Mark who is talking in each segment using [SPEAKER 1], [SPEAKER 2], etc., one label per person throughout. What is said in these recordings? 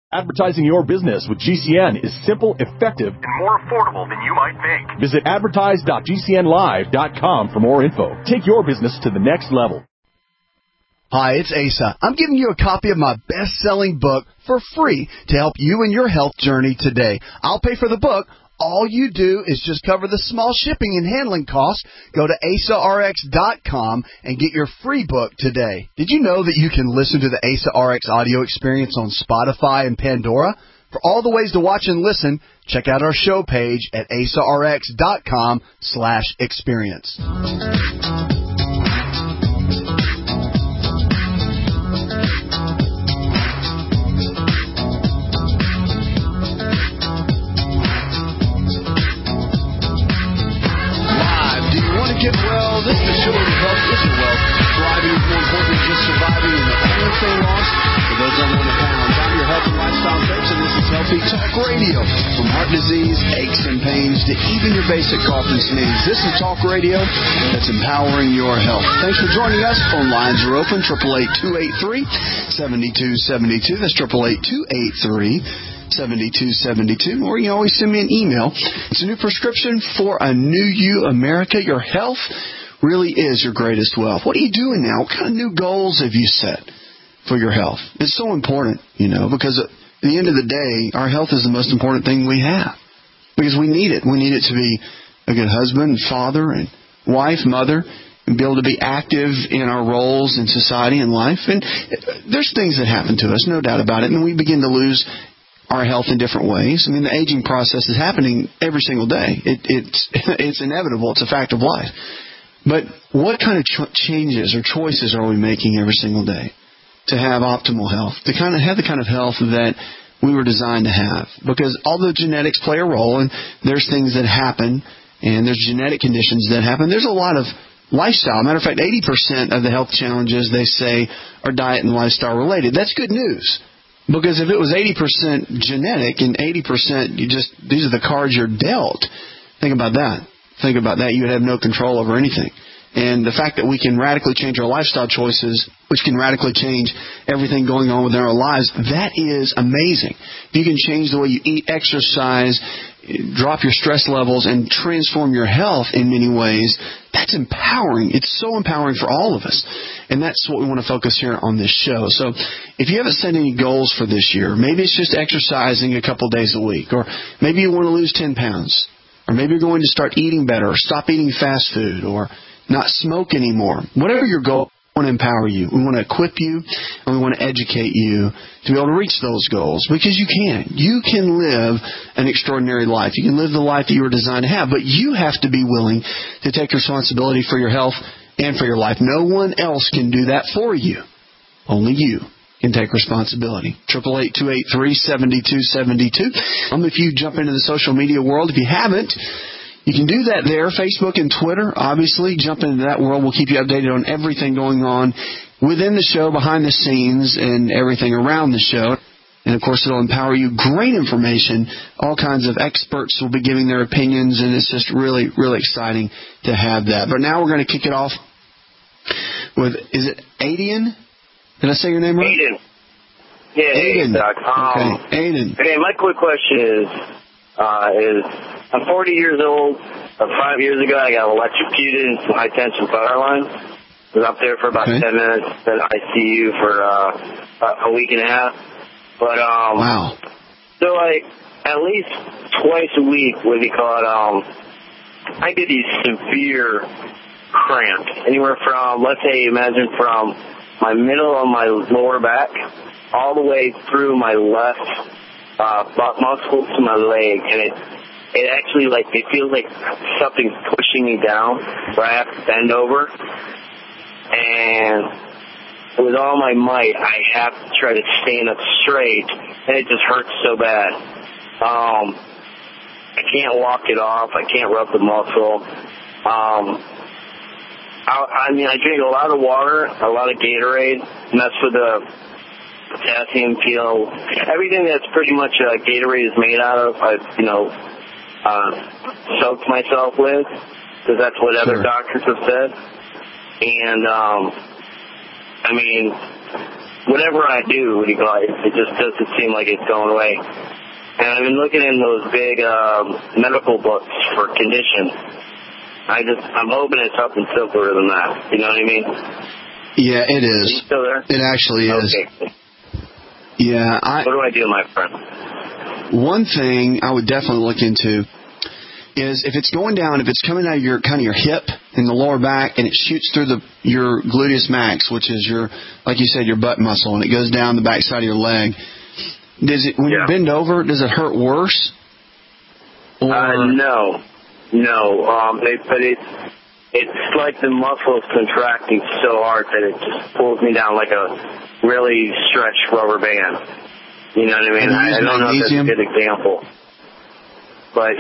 [SPEAKER 1] Advertising your business with GCN is simple, effective, and more affordable than you might think. Visit advertise.gcnlive.com for more info. Take your business to the next level.
[SPEAKER 2] Hi, it's Asa. I'm giving you a copy of my best-selling book for free to help you in your health journey today. I'll pay for the book. All you do is just cover the small shipping and handling costs. Go to AsaRx.com and get your free book today. Did you know that you can listen to the Asa RX audio experience on Spotify and Pandora? For all the ways to watch and listen, check out our show page at AsaRx.com/experience. Get well. This is the show where health isn't wealth. Thriving is more important than just surviving, and the only thing lost for those unwanted pounds. I'm your health and lifestyle coach, and this is Healthy Talk Radio. From heart disease, aches and pains, to even your basic cough and sneeze, this is Talk Radio that's empowering your health. Thanks for joining us. Phone lines are open, 888-283-7272. That's 888-283-7272, or you can always send me an email. It's a new prescription for a new you, America. Your health really is your greatest wealth. What are you doing now? What kind of new goals have you set for your health? It's so important, because at the end of the day, our health is the most important thing we have, because we need it. We need it to be a good husband, father, and wife, mother, and be able to be active in our roles in society and life. And there's things that happen to us, no doubt about it, and we begin to lose our health in different ways. I mean, the aging process is happening every single day. It's inevitable. It's a fact of life. But what kind of changes or choices are we making every single day to have optimal health, to kind of have the kind of health that we were designed to have? Because although genetics play a role, and there's things that happen, and there's genetic conditions that happen, there's a lot of lifestyle. Matter of fact, 80% of the health challenges, they say, are diet and lifestyle related. That's good news. Because if it was 80% genetic and 80% these are the cards you're dealt, think about that. Think about that. You would have no control over anything. And the fact that we can radically change our lifestyle choices, which can radically change everything going on within our lives, that is amazing. If you can change the way you eat, exercise, drop your stress levels, and transform your health in many ways, that's empowering. It's so empowering for all of us. And that's what we want to focus here on this show. So if you haven't set any goals for this year, maybe it's just exercising a couple days a week, or maybe you want to lose 10 pounds, or maybe you're going to start eating better, or stop eating fast food, or not smoke anymore. Whatever your goal, we want to empower you. We want to equip you, and we want to educate you to be able to reach those goals, because you can. You can live an extraordinary life. You can live the life that you were designed to have, but you have to be willing to take responsibility for your health and for your life. No one else can do that for you. Only you can take responsibility. 888-283-7272. If you jump into the social media world, if you haven't, you can do that there, Facebook and Twitter. Obviously, jump into that world. We'll keep you updated on everything going on within the show, behind the scenes, and everything around the show. And, of course, it'll empower you. Great information. All kinds of experts will be giving their opinions, and it's just really, really exciting to have that. But now we're going to kick it off with, is it Aiden? Did I say your name right?
[SPEAKER 3] Aiden. Yeah,
[SPEAKER 2] Aiden. Okay, Aiden.
[SPEAKER 3] Okay, my quick question is I'm 40 years old. 5 years ago, I got electrocuted in some high-tension power lines. I was up there for about 10 minutes, then ICU for a week and a half. But,
[SPEAKER 2] wow.
[SPEAKER 3] So, at least twice a week, what do you call it, I get these severe cramps. Anywhere from, let's say, imagine from my middle of my lower back all the way through my left butt muscle to my leg. And it actually, it feels like something's pushing me down where I have to bend over. And with all my might, I have to try to stand up straight, and it just hurts so bad. I can't walk it off. I can't rub the muscle. I drink a lot of water, a lot of Gatorade, and that's for the potassium feel. Everything that's pretty much Gatorade is made out of, I've, soaked myself with, because that's what other doctors have said. And, whatever I do, it just doesn't seem like it's going away. And I've been looking in those big medical books for conditions. I'm hoping it's something simpler than that. You know what I mean?
[SPEAKER 2] Yeah, it is.
[SPEAKER 3] Are you still there?
[SPEAKER 2] It actually is.
[SPEAKER 3] Okay.
[SPEAKER 2] Yeah.
[SPEAKER 3] What do I do, my friend?
[SPEAKER 2] One thing I would definitely look into is if it's going down, if it's coming out of your hip in the lower back and it shoots through your gluteus max, which is like you said, your butt muscle, and it goes down the back side of your leg. When you bend over, does it hurt worse?
[SPEAKER 3] No. But it's like the muscles contracting so hard that it just pulls me down like a really stretched rubber band. You know what I mean? I don't know if that's a good example. But,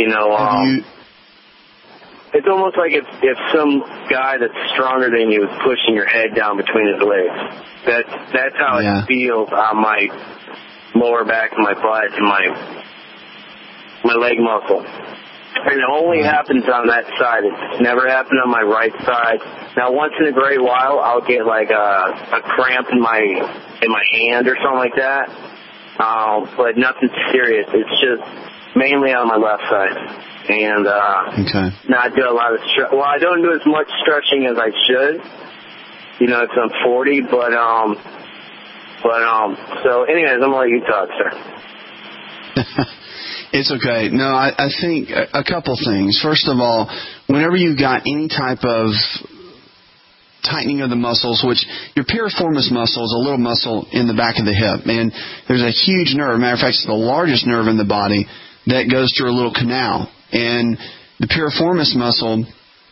[SPEAKER 3] it's almost like if some guy that's stronger than you is pushing your head down between his legs. That's how it feels on my lower back and my butt and my leg muscle. And it only happens on that side. It's never happened on my right side. Now, once in a great while, I'll get like a cramp in my hand or something like that. But nothing serious. It's just mainly on my left side. And now I do a lot of I don't do as much stretching as I should. It's I'm 40, but so anyways, I'm gonna let you talk, sir.
[SPEAKER 2] It's okay. No, I think a couple things. First of all, whenever you've got any type of tightening of the muscles, which your piriformis muscle is a little muscle in the back of the hip, and there's a huge nerve. Matter of fact, it's the largest nerve in the body that goes through a little canal. And the piriformis muscle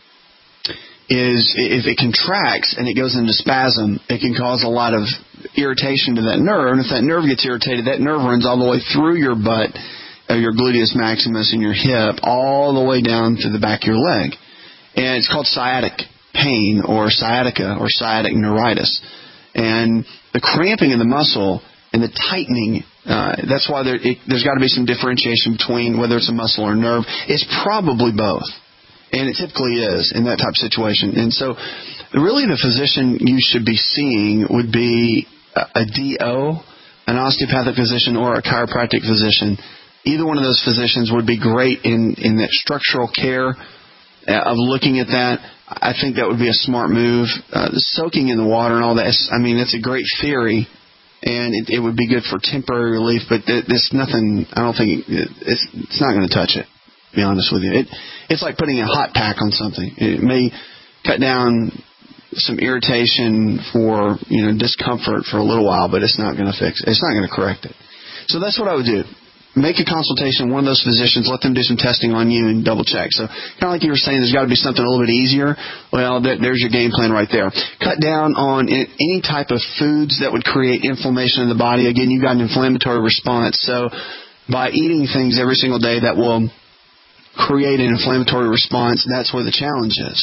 [SPEAKER 2] if it contracts and it goes into spasm, it can cause a lot of irritation to that nerve. And if that nerve gets irritated, that nerve runs all the way through your butt, your gluteus maximus and your hip, all the way down to the back of your leg. And it's called sciatic pain or sciatica or sciatic neuritis. And the cramping of the muscle and the tightening, that's why there's got to be some differentiation between whether it's a muscle or a nerve. It's probably both. And it typically is in that type of situation. And so really the physician you should be seeing would be a DO, an osteopathic physician, or a chiropractic physician. Either one of those physicians would be great in that structural care of looking at that. I think that would be a smart move. Soaking in the water and all that, it's a great theory, and it would be good for temporary relief, but there's nothing, I don't think, it's not going to touch it, to be honest with you. It's like putting a hot pack on something. It may cut down some irritation for, discomfort for a little while, but it's not going to fix it. It's not going to correct it. So that's what I would do. Make a consultation with one of those physicians. Let them do some testing on you and double check. So kind of like you were saying, there's got to be something a little bit easier. Well, there's your game plan right there. Cut down on any type of foods that would create inflammation in the body. Again, you've got an inflammatory response. So by eating things every single day that will create an inflammatory response, that's where the challenge is.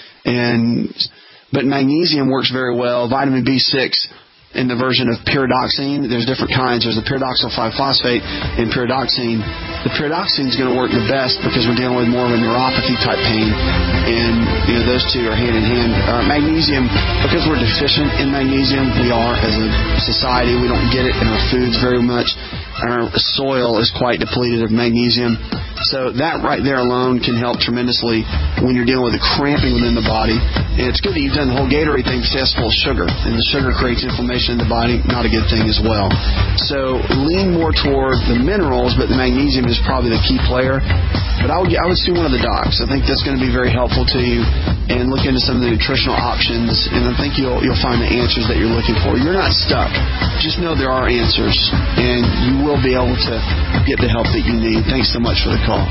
[SPEAKER 2] But magnesium works very well. Vitamin B6 in the version of pyridoxine. There's different kinds. There's the pyridoxal 5-phosphate and pyridoxine. The pyridoxine is going to work the best because we're dealing with more of a neuropathy type pain, and those two are hand in hand. Magnesium, because we're deficient in magnesium, we are as a society. We don't get it in our foods very much. Our soil is quite depleted of magnesium. So that right there alone can help tremendously when you're dealing with the cramping within the body. And it's good that you've done the whole Gatorade thing because that's full of sugar. And the sugar creates inflammation in the body. Not a good thing as well. So lean more toward the minerals, but the magnesium is probably the key player. But I would see one of the docs. I think that's going to be very helpful to you. And look into some of the nutritional options. And I think you'll find the answers that you're looking for. You're not stuck. Just know there are answers. And you will be able to get the help that you need. Thanks so much for the call.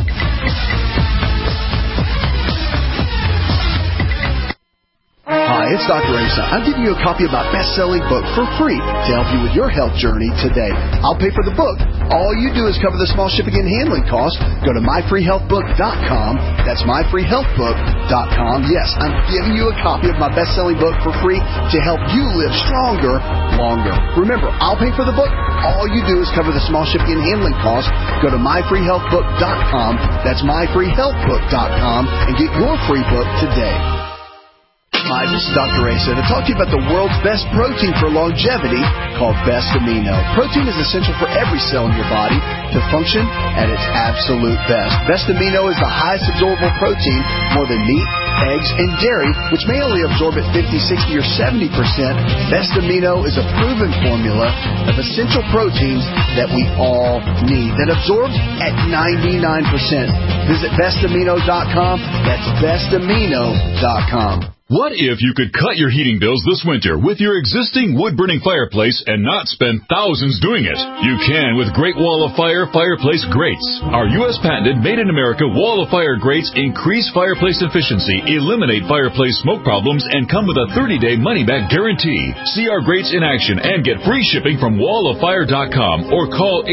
[SPEAKER 1] Hi,
[SPEAKER 2] it's Dr. Asa. I'm giving you a copy of my best-selling book for free to help you with your health journey today. I'll pay for the book. All you do is cover the small shipping and handling costs. Go to myfreehealthbook.com. That's myfreehealthbook.com. Yes, I'm giving you a copy of my best-selling book for free to help you live stronger, longer. Remember, I'll pay for the book. All you do is cover the small shipping and handling costs. Go to myfreehealthbook.com. That's myfreehealthbook.com and get your free book today. Hi, this is Dr. Asa to talk to you about the world's best protein for longevity called Best Amino. Protein is essential for every cell in your body to function at its absolute best. Best Amino is the highest absorbable protein, more than meat, eggs, and dairy, which may only absorb at 50, 60, or 70%. Best Amino is a proven formula of essential proteins that we all need that absorbs at 99%. Visit bestamino.com. That's bestamino.com.
[SPEAKER 1] What if you could cut your heating bills this winter with your existing wood-burning fireplace and not spend thousands doing it? You can with Great Wall of Fire fireplace grates. Our U.S. patented made-in-America Wall of Fire grates increase fireplace efficiency, eliminate fireplace smoke problems, and come with a 30-day money-back guarantee. See our grates in action and get free shipping from walloffire.com or call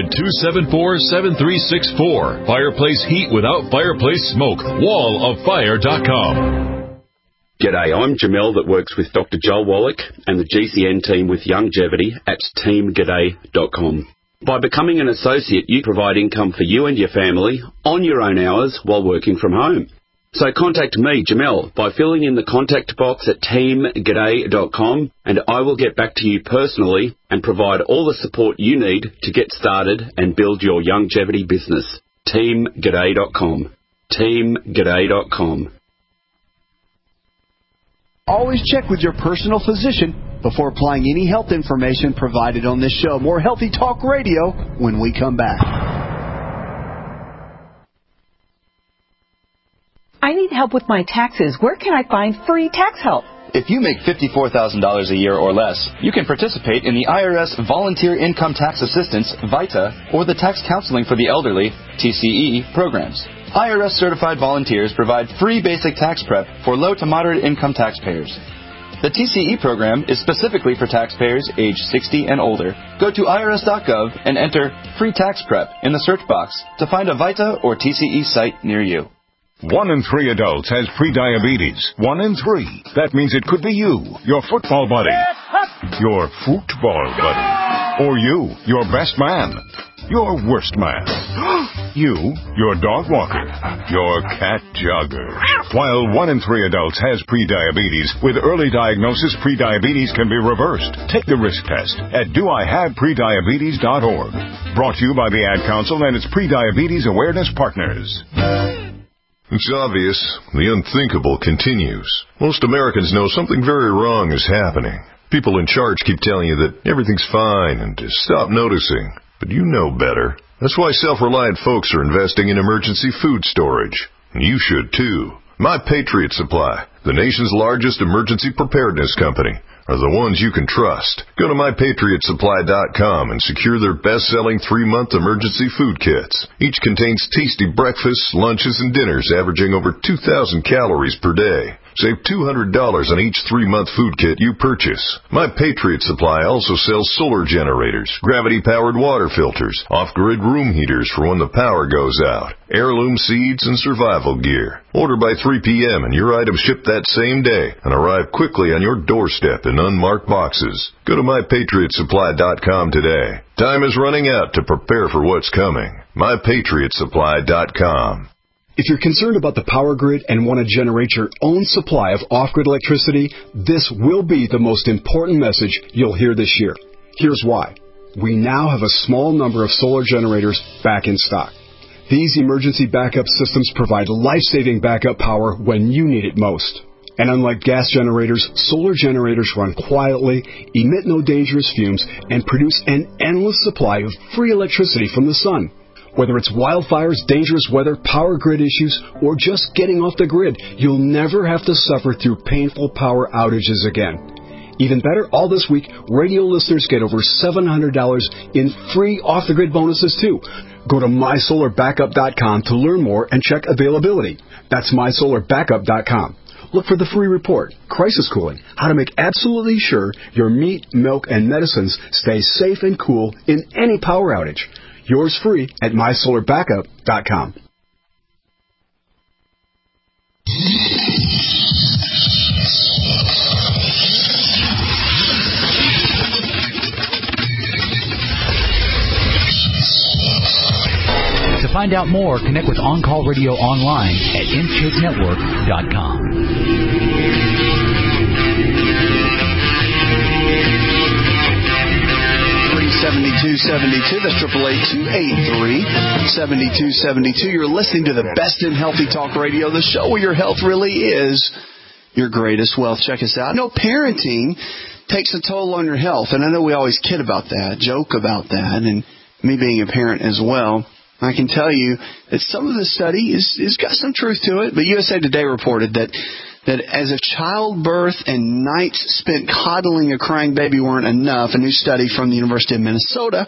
[SPEAKER 1] 800-274-7364. Fireplace heat without fireplace smoke. walloffire.com.
[SPEAKER 4] G'day, I'm Jamel that works with Dr. Joel Wallach and the GCN team with Youngevity at teamg'day.com. By becoming an associate, you provide income for you and your family on your own hours while working from home. So contact me, Jamel, by filling in the contact box at teamg'day.com and I will get back to you personally and provide all the support you need to get started and build your Youngevity business. teamg'day.com. teamg'day.com.
[SPEAKER 2] Always check with your personal physician before applying any health information provided on this show. More Healthy Talk Radio when we come back.
[SPEAKER 5] I need help with my taxes. Where can I find free tax help?
[SPEAKER 6] If you make $54,000 a year or less, you can participate in the IRS Volunteer Income Tax Assistance, VITA, or the Tax Counseling for the Elderly, TCE, programs. IRS-certified volunteers provide free basic tax prep for low to moderate income taxpayers. The TCE program is specifically for taxpayers age 60 and older. Go to irs.gov and enter Free Tax Prep in the search box to find a VITA or TCE site near you.
[SPEAKER 7] 1 in 3 adults has prediabetes. 1 in 3. That means it could be you, your football buddy, your football buddy, or you, your best man, your worst man, you, your dog walker, your cat jogger. While 1 in 3 adults has prediabetes, with early diagnosis, prediabetes can be reversed. Take the risk test at doihaveprediabetes.org. Brought to you by the Ad Council and its Prediabetes Awareness Partners.
[SPEAKER 8] It's obvious. The unthinkable continues. Most Americans know something very wrong is happening. People in charge keep telling you that everything's fine and to stop noticing. But you know better. That's why self-reliant folks are investing in emergency food storage. And you should too. My Patriot Supply, the nation's largest emergency preparedness company, are the ones you can trust. Go to mypatriotsupply.com and secure their best-selling 3-month emergency food kits. Each contains tasty breakfasts, lunches, and dinners averaging over 2,000 calories per day. Save $200 on each 3-month food kit you purchase. My Patriot Supply also sells solar generators, gravity-powered water filters, off-grid room heaters for when the power goes out, heirloom seeds, and survival gear. Order by 3 p.m. and your items ship that same day and arrive quickly on your doorstep in unmarked boxes. Go to mypatriotsupply.com today. Time is running out to prepare for what's coming. mypatriotsupply.com.
[SPEAKER 9] If you're concerned about the power grid and want to generate your own supply of off-grid electricity, this will be the most important message you'll hear this year. Here's why. We now have a small number of solar generators back in stock. These emergency backup systems provide life-saving backup power when you need it most. And unlike gas generators, solar generators run quietly, emit no dangerous fumes, and produce an endless supply of free electricity from the sun. Whether it's wildfires, dangerous weather, power grid issues, or just getting off the grid, you'll never have to suffer through painful power outages again. Even better, all this week, radio listeners get over $700 in free off-the-grid bonuses, too. Go to mysolarbackup.com to learn more and check availability. That's mysolarbackup.com. look for the free report, Crisis Cooling, how to make absolutely sure your meat, milk, and medicines stay safe and cool in any power outage. Yours free at MySolarBackup.com.
[SPEAKER 10] To find out more, connect with On Call Radio online at InShapeNetwork.com.
[SPEAKER 2] 7272. That's 888-283-7272. You're listening to the best in healthy talk radio, the show where your health really is your greatest wealth. Check us out. No, parenting takes a toll on your health, and I know we always kid about that, joke about that, and me being a parent as well. I can tell you that some of the study is got some truth to it, but USA Today reported that as if childbirth and nights spent coddling a crying baby weren't enough, a new study from the University of Minnesota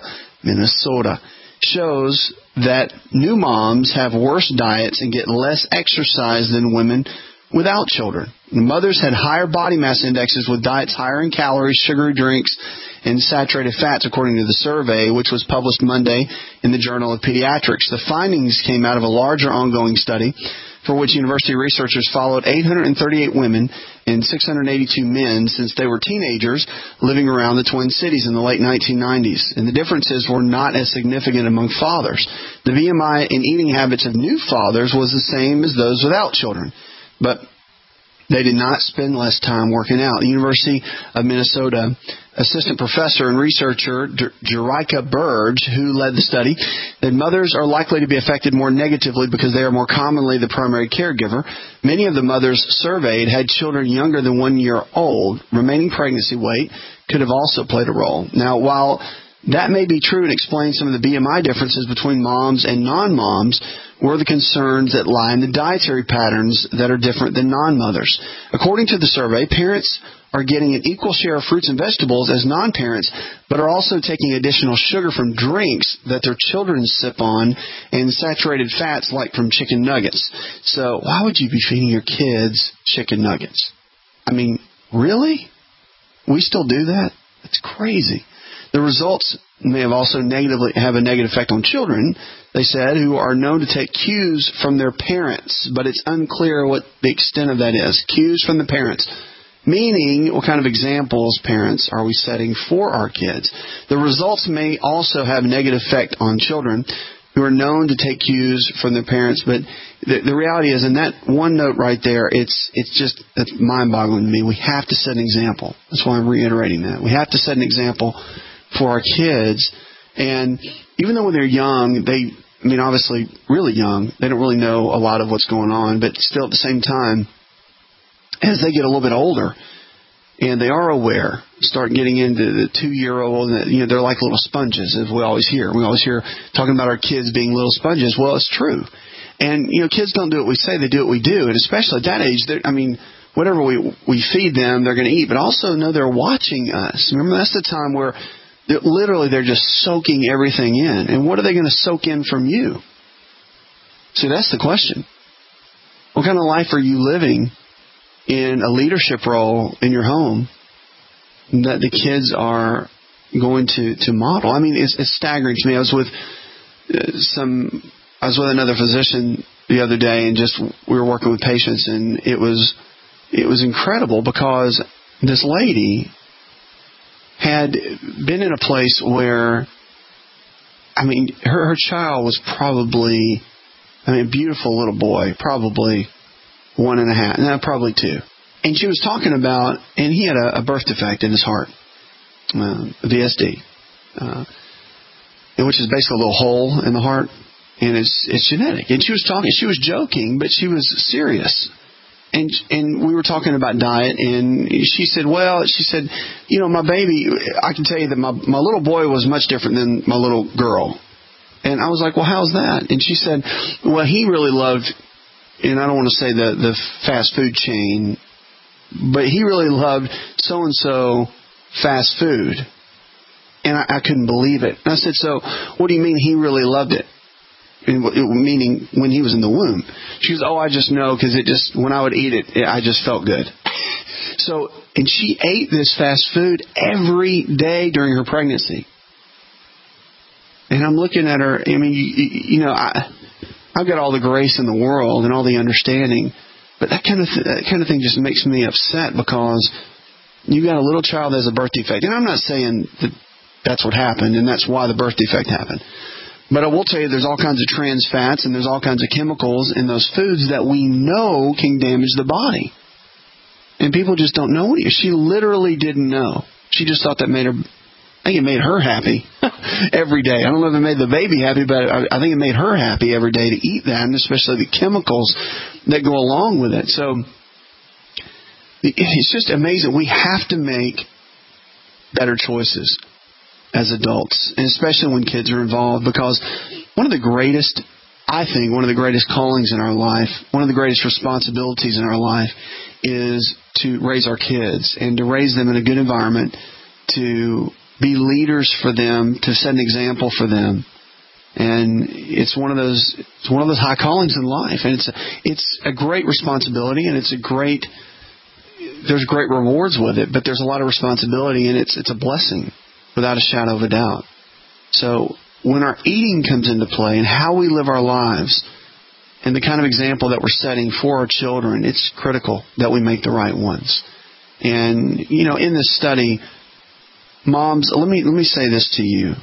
[SPEAKER 2] shows that new moms have worse diets and get less exercise than women without children. The mothers had higher body mass indexes with diets higher in calories, sugary drinks, and saturated fats, according to the survey, which was published Monday in the Journal of Pediatrics. The findings came out of a larger ongoing study for which university researchers followed 838 women and 682 men since they were teenagers living around the Twin Cities in the late 1990s. And the differences were not as significant among fathers. The BMI and eating habits of new fathers was the same as those without children. But they did not spend less time working out. The University of Minnesota assistant professor and researcher Jericka Burge, who led the study, that mothers are likely to be affected more negatively because they are more commonly the primary caregiver. Many of the mothers surveyed had children younger than 1 year old. Remaining pregnancy weight could have also played a role. Now, while that may be true and explain some of the BMI differences between moms and non-moms, were the concerns that lie in the dietary patterns that are different than non-mothers. According to the survey, parents are getting an equal share of fruits and vegetables as non-parents, but are also taking additional sugar from drinks that their children sip on and saturated fats like from chicken nuggets. So why would you be feeding your kids chicken nuggets? I mean, really? We still do that? That's crazy. The results may have also have a negative effect on children, they said, who are known to take cues from their parents, but it's unclear what the extent of that is. Cues from the parents. Meaning, what kind of examples, parents, are we setting for our kids? The results may also have a negative effect on children who are known to take cues from their parents, but the reality is, in that one note right there, it's mind-boggling to me. We have to set an example. That's why I'm reiterating that. We have to set an example for our kids. And even though when they're young, obviously really young, they don't really know a lot of what's going on, but still at the same time, as they get a little bit older and they are aware, start getting into the 2-year-old, they're like little sponges, as we always hear. We always hear talking about our kids being little sponges. Well, it's true. And, kids don't do what we say, they do what we do. And especially at that age, whatever we feed them, they're going to eat. But also know they're watching us. Remember, that's the time where they're just soaking everything in. And what are they going to soak in from you? See, that's the question. What kind of life are you living in a leadership role in your home that the kids are going to model? I mean, it's staggering to me. I was with another physician the other day, and we were working with patients, and it was incredible because this lady had been in a place where, her child was probably, a beautiful little boy, probably 1.5, no, probably 2. And she was talking about, and he had a birth defect in his heart, VSD, which is basically a little hole in the heart, and it's genetic. And she was joking, but she was serious. And we were talking about diet, and she said, my baby, I can tell you that my little boy was much different than my little girl. And I was like, well, how's that? And she said, well, he really loved, and I don't want to say the fast food chain, but he really loved so-and-so fast food. And I couldn't believe it. And I said, so what do you mean he really loved it? meaning when he was in the womb. She goes, I just know because when I would eat it, I just felt good. So, and she ate this fast food every day during her pregnancy. And I'm looking at her, I mean, I've got all the grace in the world and all the understanding, but that kind of thing just makes me upset because you got a little child that has a birth defect. And I'm not saying that that's what happened and that's why the birth defect happened. But I will tell you there's all kinds of trans fats and there's all kinds of chemicals in those foods that we know can damage the body. And people just don't know. She literally didn't know. She just thought that made her, I think it made her happy every day. I don't know if it made the baby happy, but I think it made her happy every day to eat that, and especially the chemicals that go along with it. So it's just amazing. We have to make better choices as adults, and especially when kids are involved, because one of the greatest callings in our life, one of the greatest responsibilities in our life is to raise our kids and to raise them in a good environment, to be leaders for them, to set an example for them. And it's one of those high callings in life, and it's a great responsibility, and there's great rewards with it, but there's a lot of responsibility, and it's a blessing without a shadow of a doubt. So when our eating comes into play and how we live our lives and the kind of example that we're setting for our children, it's critical that we make the right ones. And, in this study, moms, let me say this to you.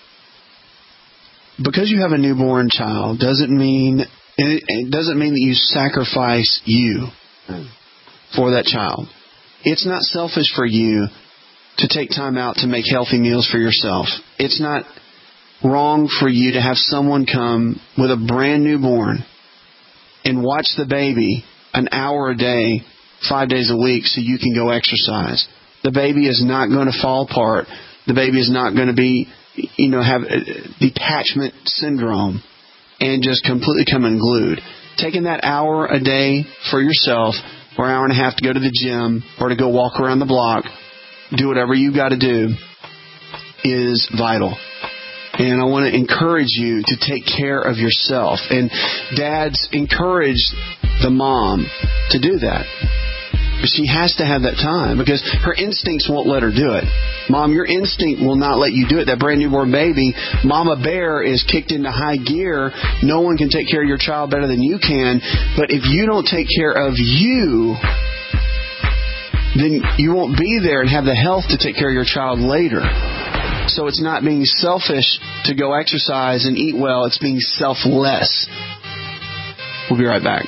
[SPEAKER 2] Because you have a newborn child doesn't mean that you sacrifice you for that child. It's not selfish for you to take time out to make healthy meals for yourself. It's not wrong for you to have someone come with a brand newborn and watch the baby an hour a day, 5 days a week, so you can go exercise. The baby is not going to fall apart. The baby is not going to be, have detachment syndrome and just completely come unglued. Taking that hour a day for yourself, or an hour and a half to go to the gym, or to go walk around the block, do whatever you got to do, is vital. And I want to encourage you to take care of yourself. And dads, encourage the mom to do that. But she has to have that time because her instincts won't let her do it. Mom, your instinct will not let you do it. That brand newborn baby, Mama Bear is kicked into high gear. No one can take care of your child better than you can. But if you don't take care of you, then you won't be there and have the health to take care of your child later. So it's not being selfish to go exercise and eat well. It's being selfless. We'll be right back.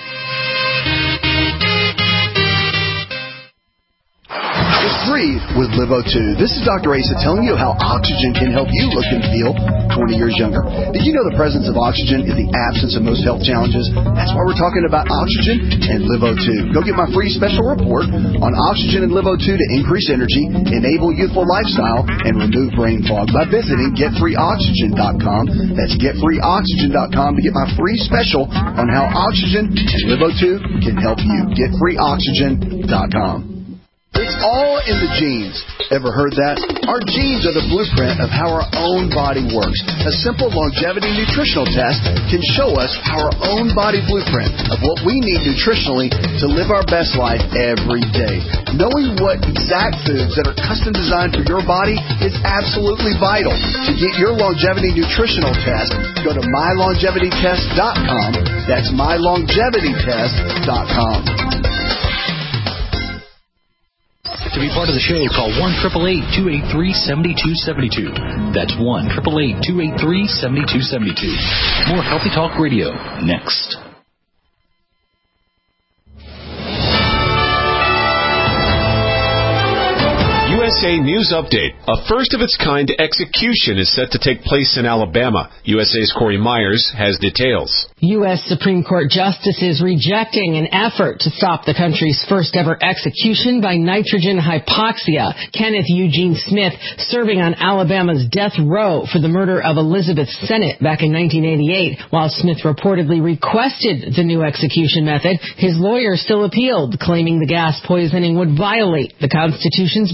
[SPEAKER 9] Breathe with LiveO2. This is Dr. Asa telling you how oxygen can help you look and feel 20 years younger. Did you know the presence of oxygen is the absence of most health challenges? That's why we're talking about oxygen and LiveO2. Go get my free special report on oxygen and LiveO2 to increase energy, enable youthful lifestyle, and remove brain fog by visiting GetFreeOxygen.com. That's GetFreeOxygen.com to get my free special on how oxygen and LiveO2 can help you. GetFreeOxygen.com. It's all in the genes. Ever heard that? Our genes are the blueprint of how our own body works. A simple longevity nutritional test can show us our own body blueprint of what we need nutritionally to live our best life every day. Knowing what exact foods that are custom designed for your body is absolutely vital. To get your longevity nutritional test, go to mylongevitytest.com. That's mylongevitytest.com.
[SPEAKER 10] To be part of the show, call 1-888-283-7272. That's 1-888-283-7272. More Healthy Talk Radio next.
[SPEAKER 11] USA News Update. A first-of-its-kind execution is set to take place in Alabama. USA's Corey Myers has details.
[SPEAKER 12] U.S. Supreme Court justices rejecting an effort to stop the country's first-ever execution by nitrogen hypoxia. Kenneth Eugene Smith serving on Alabama's death row for the murder of Elizabeth Sennett back in 1988. While Smith reportedly requested the new execution method, his lawyer still appealed, claiming the gas poisoning would violate the Constitution's ban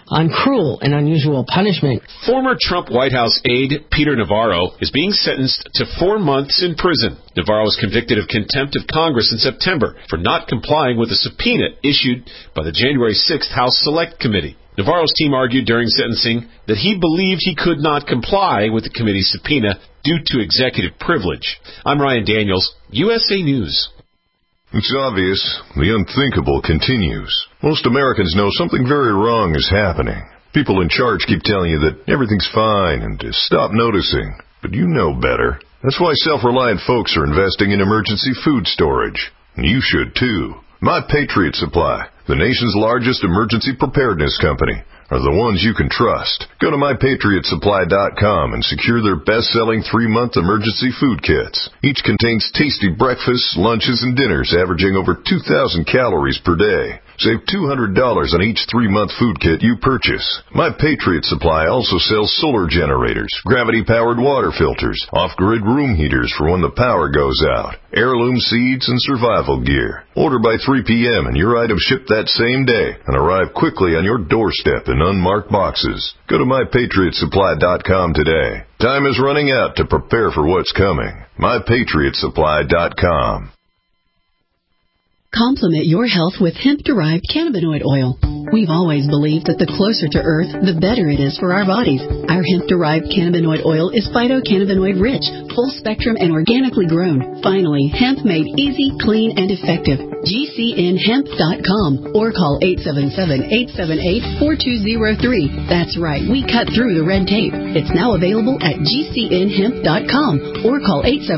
[SPEAKER 12] on cruel and unusual punishment.
[SPEAKER 11] Former Trump White House aide Peter Navarro is being sentenced to 4 months in prison. Navarro was convicted of contempt of Congress in September for not complying with a subpoena issued by the January 6th House Select Committee. Navarro's team argued during sentencing that he believed he could not comply with the committee's subpoena due to executive privilege. I'm Ryan Daniels, USA News.
[SPEAKER 8] It's obvious. The unthinkable continues. Most Americans know something very wrong is happening. People in charge keep telling you that everything's fine and to stop noticing. But you know better. That's why self-reliant folks are investing in emergency food storage. And you should too. My Patriot Supply, the nation's largest emergency preparedness company, are the ones you can trust. Go to MyPatriotSupply.com and secure their best-selling 3-month emergency food kits. Each contains tasty breakfasts, lunches, and dinners averaging over 2,000 calories per day. Save $200 on each 3-month food kit you purchase. My Patriot Supply also sells solar generators, gravity-powered water filters, off-grid room heaters for when the power goes out, heirloom seeds, and survival gear. Order by 3 p.m. and your items ship that same day and arrive quickly on your doorstep in unmarked boxes. Go to MyPatriotSupply.com today. Time is running out to prepare for what's coming. MyPatriotSupply.com.
[SPEAKER 13] Complement your health with hemp-derived cannabinoid oil. We've always believed that the closer to Earth, the better it is for our bodies. Our hemp-derived cannabinoid oil is phytocannabinoid-rich, full-spectrum, and organically grown. Finally, hemp made easy, clean, and effective. GCNhemp.com or call 877-878-4203. That's right, we cut through the red tape. It's now available at GCNhemp.com or call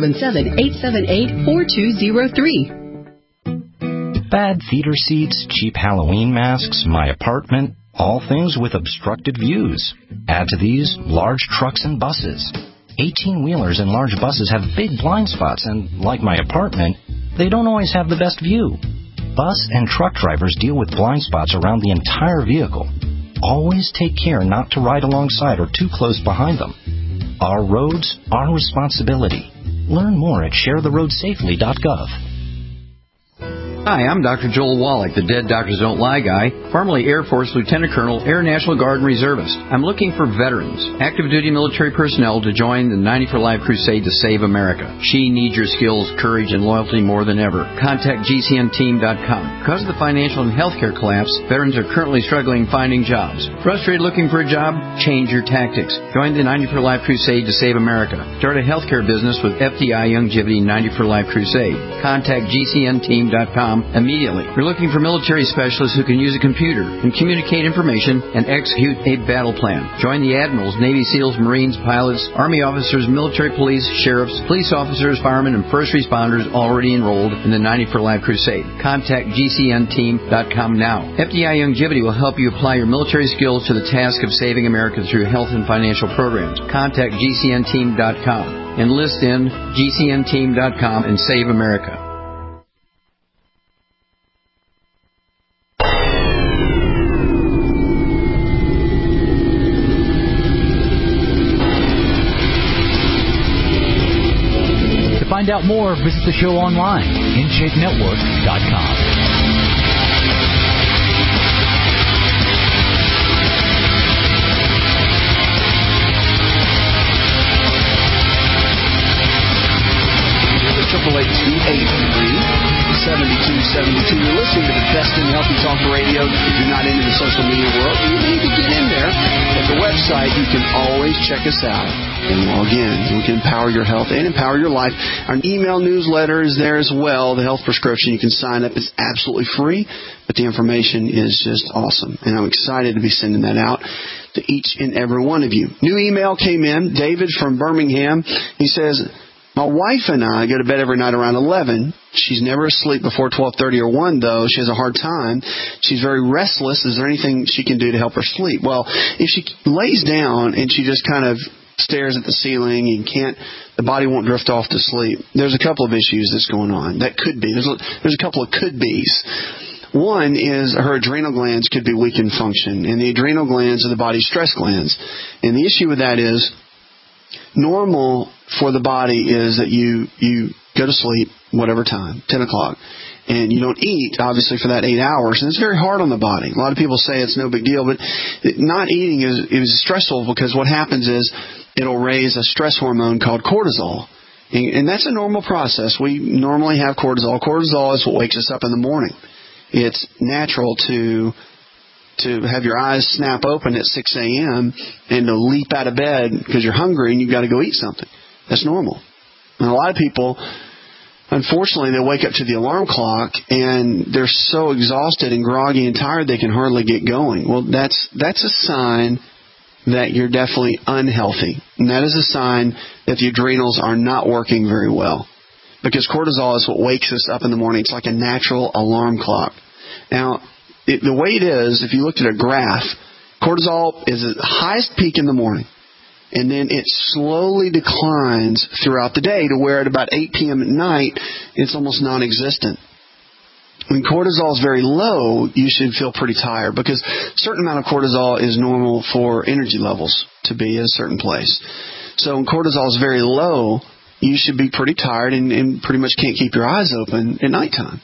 [SPEAKER 13] 877-878-4203.
[SPEAKER 14] Bad theater seats, cheap Halloween masks, my apartment, all things with obstructed views. Add to these large trucks and buses. 18-wheelers and large buses have big blind spots, and like my apartment, they don't always have the best view. Bus and truck drivers deal with blind spots around the entire vehicle. Always take care not to ride alongside or too close behind them. Our roads, our responsibility. Learn more at sharetheroadsafely.gov.
[SPEAKER 15] Hi, I'm Dr. Joel Wallach, the Dead Doctors Don't Lie guy, formerly Air Force Lieutenant Colonel, Air National Guard and Reservist. I'm looking for veterans, active duty military personnel to join the 90 for Life crusade to save America. She needs your skills, courage, and loyalty more than ever. Contact GCNteam.com. Because of the financial and healthcare collapse, veterans are currently struggling finding jobs. Frustrated looking for a job? Change your tactics. Join the 90 for Life crusade to save America. Start a healthcare business with FDI Youngevity 90 for Life crusade. Contact GCNteam.com immediately. We're looking for military specialists who can use a computer and communicate information and execute a battle plan. Join the admirals, Navy SEALs, Marines, pilots, Army officers, military police, sheriffs, police officers, firemen, and first responders already enrolled in the 90 for Life crusade. Contact GCNteam.com now. FDI Youngevity will help you apply your military skills to the task of saving America through health and financial programs. Contact GCNteam.com. Enlist in GCNteam.com and save America.
[SPEAKER 10] To find out more, visit the show online, InShapeNetwork.com.
[SPEAKER 2] You're listening to the best in healthy talk radio. If you're not into the social media world, you need to get in there. At the website, you can always check us out and log in. We can empower your health and empower your life. Our email newsletter is there as well. The health prescription, you can sign up. It's absolutely free, but the information is just awesome. And I'm excited to be sending that out to each and every one of you. New email came in. David from Birmingham. He says, my wife and I go to bed every night around 11. She's never asleep before 12:30 or 1, though. She has a hard time. She's very restless. Is there anything she can do to help her sleep? Well, if she lays down and she just kind of stares at the ceiling and the body won't drift off to sleep, there's a couple of issues that's going on. That could be. There's a couple of could-bes. One is her adrenal glands could be weak in function, and the adrenal glands are the body's stress glands. And the issue with that is normal for the body is that you go to sleep whatever time, 10 o'clock, and you don't eat, obviously, for that 8 hours, and it's very hard on the body. A lot of people say it's no big deal, but not eating is stressful because what happens is it'll raise a stress hormone called cortisol. And that's a normal process. We normally have cortisol. Cortisol is what wakes us up in the morning. It's natural to have your eyes snap open at 6 a.m. and to leap out of bed because you're hungry and you've got to go eat something. That's normal. And a lot of people, unfortunately, they wake up to the alarm clock and they're so exhausted and groggy and tired they can hardly get going. Well, that's a sign that you're definitely unhealthy. And that is a sign that the adrenals are not working very well. Because cortisol is what wakes us up in the morning. It's like a natural alarm clock. Now, the way it is, if you looked at a graph, cortisol is at the highest peak in the morning. And then it slowly declines throughout the day to where at about 8 p.m. at night, it's almost non-existent. When cortisol is very low, you should feel pretty tired because a certain amount of cortisol is normal for energy levels to be at a certain place. So when cortisol is very low, you should be pretty tired and pretty much can't keep your eyes open at nighttime.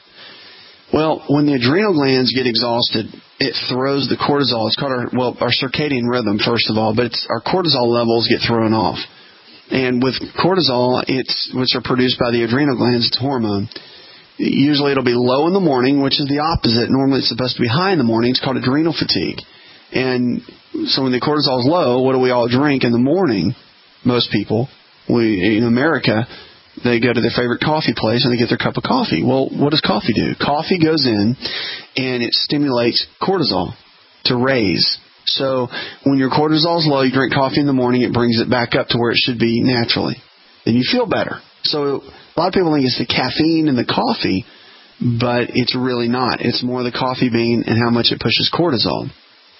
[SPEAKER 2] Well, when the adrenal glands get exhausted, it throws the cortisol. It's called our circadian rhythm, first of all, but our cortisol levels get thrown off. And with cortisol, which are produced by the adrenal glands, it's a hormone. Usually it'll be low in the morning, which is the opposite. Normally it's supposed to be high in the morning. It's called adrenal fatigue. And so when the cortisol is low, what do we all drink in the morning? Most people, in America, they go to their favorite coffee place and they get their cup of coffee. Well, what does coffee do? Coffee goes in and it stimulates cortisol to raise. So when your cortisol is low, you drink coffee in the morning, it brings it back up to where it should be naturally. Then you feel better. So a lot of people think it's the caffeine in the coffee, but it's really not. It's more the coffee bean and how much it pushes cortisol.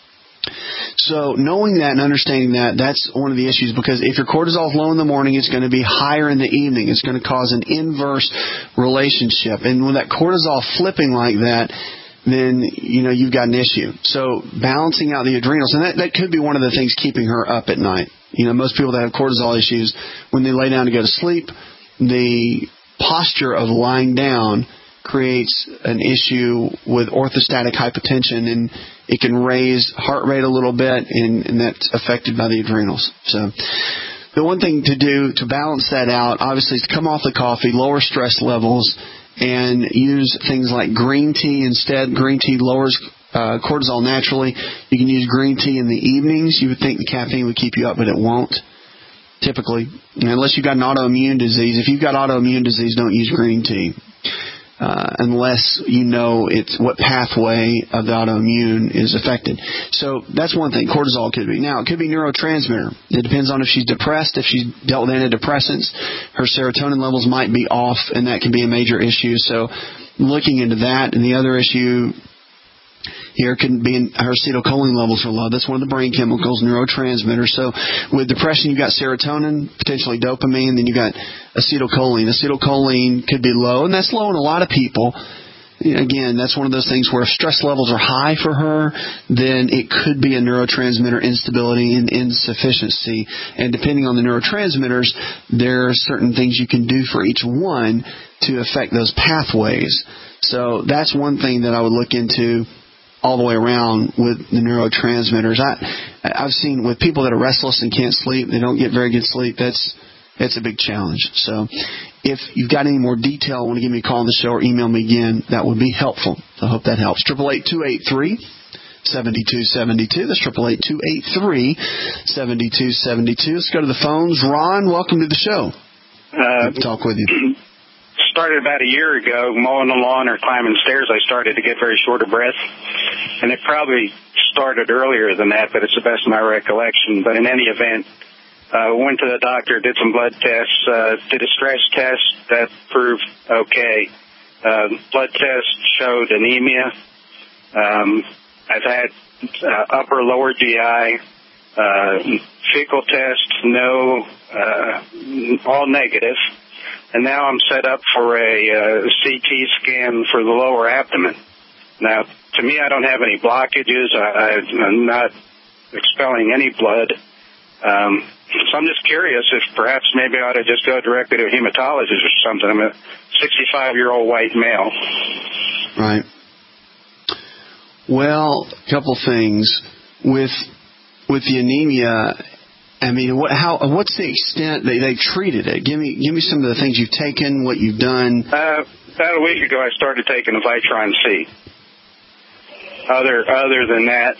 [SPEAKER 2] So knowing that and understanding that, that's one of the issues because if your cortisol is low in the morning, it's going to be higher in the evening. It's going to cause an inverse relationship. And with that cortisol flipping like that, then, you've got an issue. So balancing out the adrenals, and that could be one of the things keeping her up at night. Most people that have cortisol issues, when they lay down to go to sleep, the posture of lying down creates an issue with orthostatic hypotension, and it can raise heart rate a little bit, and that's affected by the adrenals. So the one thing to do to balance that out, obviously, is to come off the coffee, lower stress levels, and use things like green tea instead. Green tea lowers cortisol naturally. You can use green tea in the evenings. You would think the caffeine would keep you up, but it won't. Typically, unless you've got an autoimmune disease. If you've got autoimmune disease, don't use green tea. Unless you know it's what pathway of the autoimmune is affected. So that's one thing cortisol could be. Now, it could be neurotransmitter. It depends on if she's depressed, if she's dealt with antidepressants. Her serotonin levels might be off, and that can be a major issue. So looking into that. And the other issue here can be her acetylcholine levels are low. That's one of the brain chemicals, neurotransmitters. So with depression, you've got serotonin, potentially dopamine, then you've got acetylcholine. Acetylcholine could be low, and that's low in a lot of people. Again, that's one of those things where if stress levels are high for her, then it could be a neurotransmitter instability and insufficiency. And depending on the neurotransmitters, there are certain things you can do for each one to affect those pathways. So that's one thing that I would look into all the way around with the neurotransmitters. I've seen with people that are restless and can't sleep, they don't get very good sleep, that's a big challenge. So if you've got any more detail, want to give me a call on the show or email me again, that would be helpful. So I hope that helps. 888-283-7272. That's 888-283-7272. Let's go to the phones. Ron, welcome to the show. Good to talk with you.
[SPEAKER 16] Started about a year ago, mowing the lawn or climbing stairs. I started to get very short of breath, and it probably started earlier than that, but it's the best of my recollection. But in any event, went to the doctor, did some blood tests, did a stress test that proved okay. Blood test showed anemia. I've had upper lower GI, fecal test, no, all negative. And now I'm set up for a CT scan for the lower abdomen. Now, to me, I don't have any blockages. I'm not expelling any blood. So I'm just curious if perhaps maybe I ought to just go directly to a hematologist or something. I'm a 65-year-old white male.
[SPEAKER 2] Right. Well, a couple things. With the anemia, I mean, what's the extent they've treated it? Give me some of the things you've taken, what you've done.
[SPEAKER 16] About a week ago, I started taking a Vitron C. Other than that,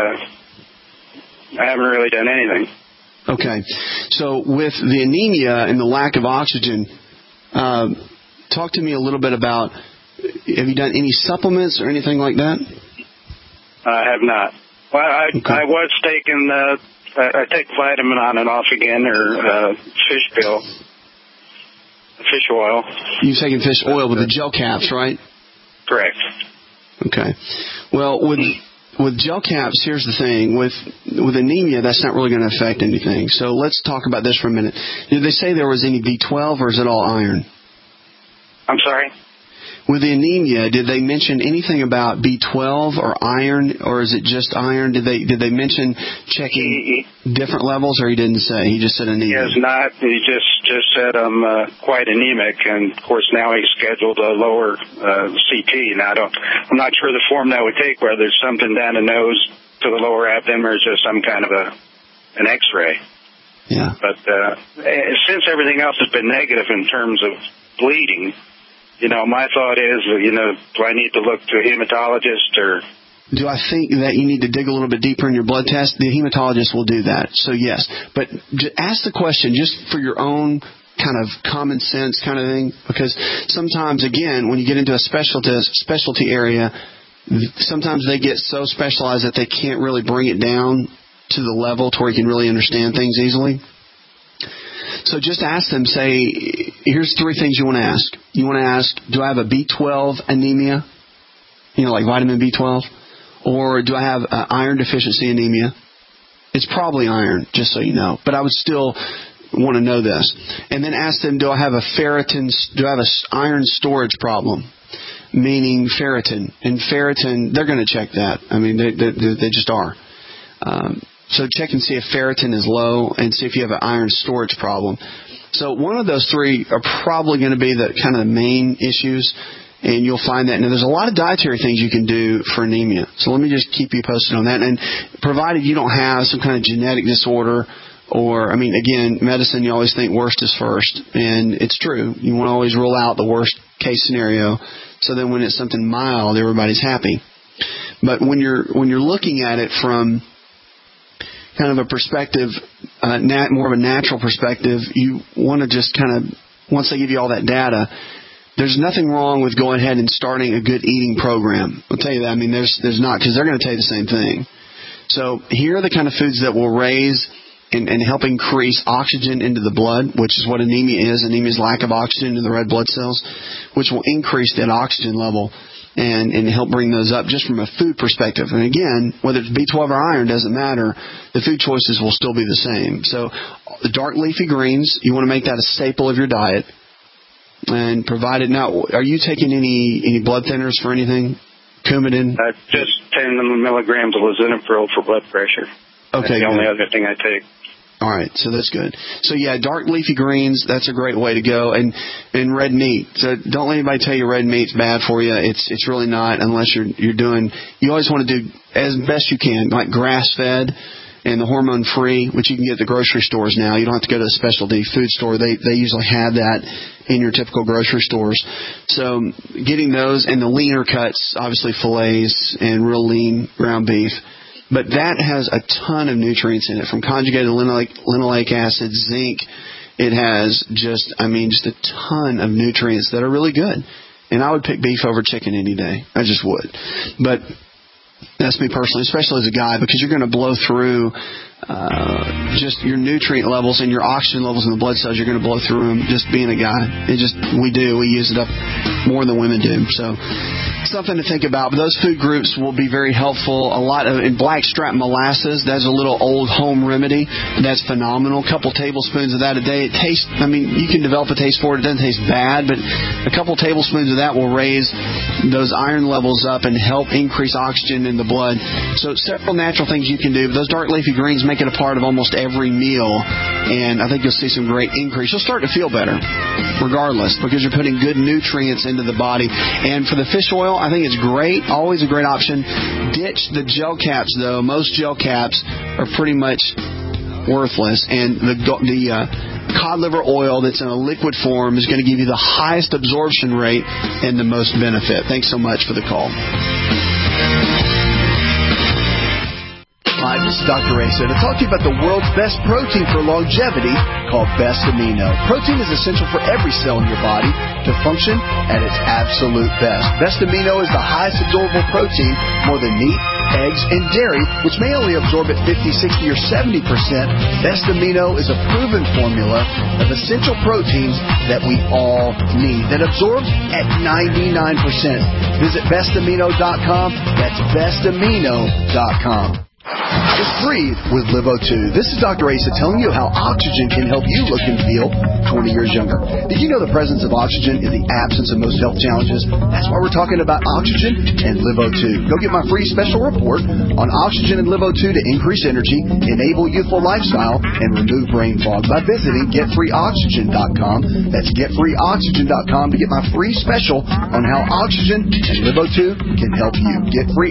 [SPEAKER 16] I haven't really done anything.
[SPEAKER 2] Okay. So with the anemia and the lack of oxygen, talk to me a little bit about, have you done any supplements or anything like that?
[SPEAKER 16] I have not. Well, I was taking, I take vitamin on and off again, or fish oil.
[SPEAKER 2] You've taken fish oil with the gel caps, right?
[SPEAKER 16] Correct.
[SPEAKER 2] Okay. Well, with gel caps, here's the thing. With anemia, that's not really going to affect anything. So let's talk about this for a minute. Did they say there was any B12, or is it all iron?
[SPEAKER 16] I'm sorry?
[SPEAKER 2] With the anemia, did they mention anything about B12 or iron, or is it just iron? Did they mention checking different levels, or he didn't say? He just said anemia.
[SPEAKER 16] He has not. He just said I'm quite anemic, and of course now he's scheduled a lower CT. Now I'm not sure the form that would take, whether it's something down the nose to the lower abdomen, or just some kind of an X-ray.
[SPEAKER 2] Yeah.
[SPEAKER 16] But since everything else has been negative in terms of bleeding, my thought is, do I need to look to a hematologist or?
[SPEAKER 2] Do I think that you need to dig a little bit deeper in your blood test? The hematologist will do that. So yes, but ask the question just for your own kind of common sense kind of thing, because sometimes, again, when you get into a specialty area, sometimes they get so specialized that they can't really bring it down to the level to where you can really understand things easily. So just ask them, say, here's 3 things you want to ask. You want to ask, do I have a B12 anemia? Like vitamin B12? Or do I have iron deficiency anemia? It's probably iron, just so you know. But I would still want to know this. And then ask them, do I have an iron storage problem? Meaning ferritin. And ferritin, they're going to check that. I mean, they just are. So check and see if ferritin is low and see if you have an iron storage problem. So one of those 3 are probably going to be the kind of the main issues, and you'll find that. Now, there's a lot of dietary things you can do for anemia. So let me just keep you posted on that. And provided you don't have some kind of genetic disorder or, again, medicine, you always think worst is first. And it's true. You want to always rule out the worst case scenario. So then when it's something mild, everybody's happy. But when you're looking at it from kind of a perspective, more of a natural perspective, you want to just kind of, once they give you all that data, there's nothing wrong with going ahead and starting a good eating program. I'll tell you that. There's not, because they're going to tell you the same thing. So here are the kind of foods that will raise and help increase oxygen into the blood, which is what anemia is. Anemia is lack of oxygen in the red blood cells, which will increase that oxygen level and help bring those up just from a food perspective. And again, whether it's B12 or iron, doesn't matter. The food choices will still be the same. So the dark leafy greens, you want to make that a staple of your diet. And provided, now, are you taking any blood thinners for anything? Coumadin?
[SPEAKER 16] Just 10 milligrams of lisinopril for blood pressure.
[SPEAKER 2] Okay,
[SPEAKER 16] that's the only other thing I take.
[SPEAKER 2] All right, so that's good. So yeah, dark leafy greens, that's a great way to go. And red meat. So don't let anybody tell you red meat's bad for you. It's really not, unless you're doing, you always want to do as best you can, like grass-fed and the hormone-free, which you can get at the grocery stores now. You don't have to go to a specialty food store. They usually have that in your typical grocery stores. So getting those, and the leaner cuts, obviously fillets and real lean ground beef. But that has a ton of nutrients in it, from conjugated linoleic acid, zinc. It has just a ton of nutrients that are really good. And I would pick beef over chicken any day. I just would. But that's me personally, especially as a guy, because you're going to blow through just your nutrient levels and your oxygen levels in the blood cells. You're going to blow through them just being a guy. We use it up more than women do. So something to think about. But those food groups will be very helpful. In blackstrap molasses, that's a little old home remedy. That's phenomenal. A couple tablespoons of that a day. It tastes, you can develop a taste for it. It doesn't taste bad, but a couple tablespoons of that will raise those iron levels up and help increase oxygen in the blood. So several natural things you can do. But those dark leafy greens, make make it a part of almost every meal, and I think you'll see some great increase. You'll start to feel better, regardless, because you're putting good nutrients into the body. And for the fish oil, I think it's great, always a great option. Ditch the gel caps, though. Most gel caps are pretty much worthless, and the cod liver oil that's in a liquid form is going to give you the highest absorption rate and the most benefit. Thanks so much for the call.
[SPEAKER 17] Hi, this is Dr. Asa to talk to you about the world's best protein for longevity called Best Amino. Protein is essential for every cell in your body to function at its absolute best. Best Amino is the highest absorbable protein, more than meat, eggs, and dairy, which may only absorb at 50, 60, or 70%. Best Amino is a proven formula of essential proteins that we all need that absorbs at 99%. Visit bestamino.com. That's bestamino.com. Just breathe with Livo2. This is Dr. Asa telling you how oxygen can help you look and feel 20 years younger. Did you know the presence of oxygen is the absence of most health challenges? That's why we're talking about oxygen and Livo2. Go get my free special report on oxygen and Livo2 to increase energy, enable youthful lifestyle, and remove brain fog by visiting getfreeoxygen.com. That's getfreeoxygen.com to get my free special on how oxygen and Livo2 can help you.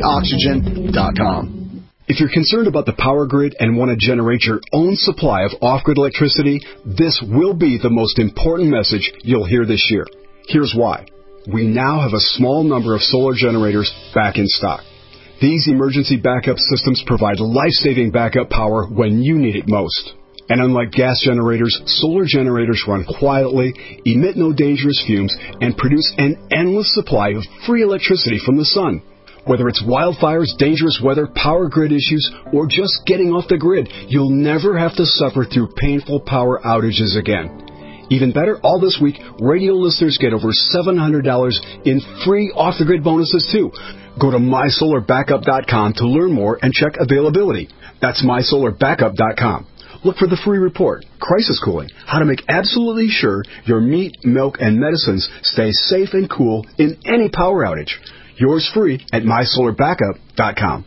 [SPEAKER 17] Getfreeoxygen.com.
[SPEAKER 9] If you're concerned about the power grid and want to generate your own supply of off-grid electricity, this will be the most important message you'll hear this year. Here's why. We now have a small number of solar generators back in stock. These emergency backup systems provide life-saving backup power when you need it most. And unlike gas generators, solar generators run quietly, emit no dangerous fumes, and produce an endless supply of free electricity from the sun. Whether it's wildfires, dangerous weather, power grid issues, or just getting off the grid, you'll never have to suffer through painful power outages again. Even better, all this week, radio listeners get over $700 in free off-the-grid bonuses, too. Go to mysolarbackup.com to learn more and check availability. That's mysolarbackup.com. Look for the free report, Crisis Cooling, how to make absolutely sure your meat, milk, and medicines stay safe and cool in any power outage. Yours free at mysolarbackup.com.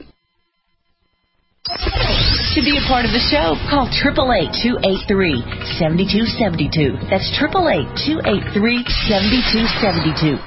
[SPEAKER 18] To be a part of the show, call 888-283-7272. That's 888-283-7272.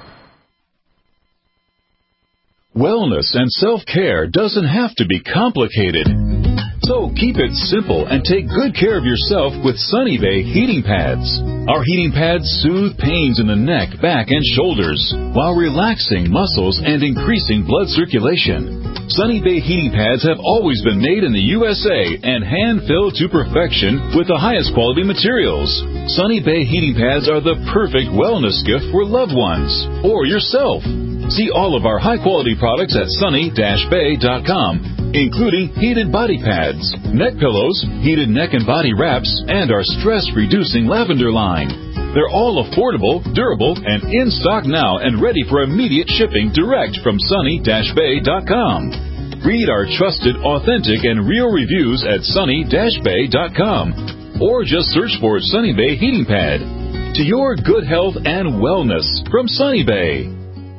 [SPEAKER 1] Wellness and self-care doesn't have to be complicated. So keep it simple and take good care of yourself with Sunny Bay heating pads. Our heating pads soothe pains in the neck, back, and shoulders while relaxing muscles and increasing blood circulation. Sunny Bay heating pads have always been made in the USA and hand-filled to perfection with the highest quality materials. Sunny Bay heating pads are the perfect wellness gift for loved ones or yourself. See all of our high-quality products at sunny-bay.com. Including heated body pads, neck pillows, heated neck and body wraps, and our stress-reducing lavender line. They're all affordable, durable, and in stock now and ready for immediate shipping direct from sunny-bay.com. Read our trusted, authentic, and real reviews at sunny-bay.com or just search for Sunny Bay Heating Pad. To your good health and wellness from Sunny Bay.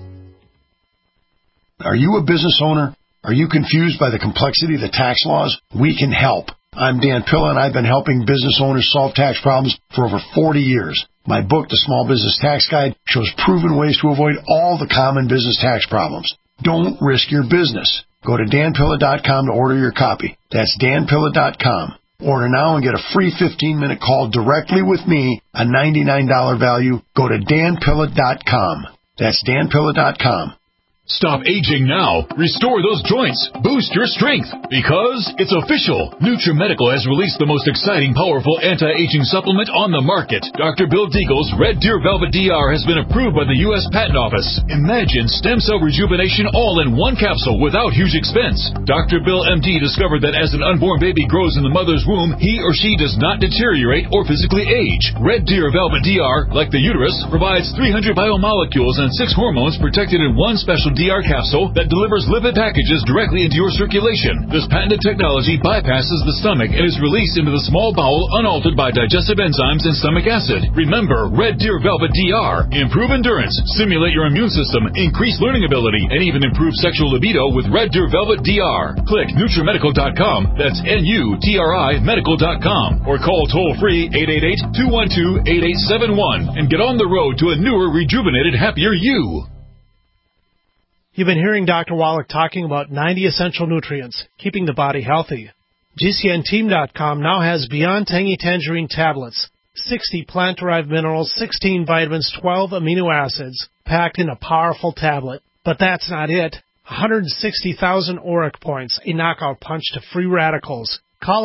[SPEAKER 19] Are you a business owner? Are you confused by the complexity of the tax laws? We can help. I'm Dan Pilla, and I've been helping business owners solve tax problems for over 40 years. My book, The Small Business Tax Guide, shows proven ways to avoid all the common business tax problems. Don't risk your business. Go to danpilla.com to order your copy. That's danpilla.com. Order now and get a free 15-minute call directly with me, a $99 value. Go to danpilla.com. That's danpilla.com.
[SPEAKER 1] Stop aging now. Restore those joints. Boost your strength. Because it's official. NutriMedical has released the most exciting, powerful anti-aging supplement on the market. Dr. Bill Deagle's Red Deer Velvet DR has been approved by the U.S. Patent Office. Imagine stem cell rejuvenation all in one capsule without huge expense. Dr. Bill MD discovered that as an unborn baby grows in the mother's womb, he or she does not deteriorate or physically age. Red Deer Velvet DR, like the uterus, provides 300 biomolecules and 6 hormones protected in one special DR capsule that delivers lipid packages directly into your circulation. This patented technology bypasses the stomach and is released into the small bowel unaltered by digestive enzymes and stomach acid. Remember Red Deer Velvet DR. Improve endurance, stimulate your immune system, increase learning ability, and even improve sexual libido with Red Deer Velvet DR. Click NutriMedical.com. That's NUTRI Medical.com. Or call toll-free 888-212-8871 and get on the road to a newer, rejuvenated, happier you.
[SPEAKER 20] You've been hearing Dr. Wallach talking about 90 essential nutrients, keeping the body healthy. GCNteam.com now has Beyond Tangy Tangerine tablets, 60 plant-derived minerals, 16 vitamins, 12 amino acids, packed in a powerful tablet. But that's not it. 160,000 ORAC points, a knockout punch to free radicals. Call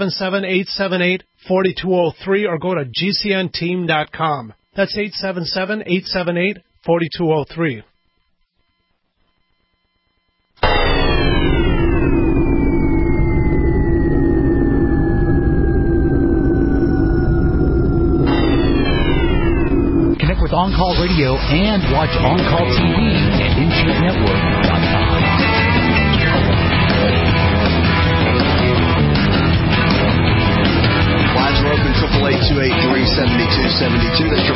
[SPEAKER 20] 877-878-4203 or go to GCNteam.com. That's 877-878-4203.
[SPEAKER 10] Connect with On Call Radio and watch On Call TV at InShapeNetwork.com.
[SPEAKER 2] Lines are open, 888-283-7272. That's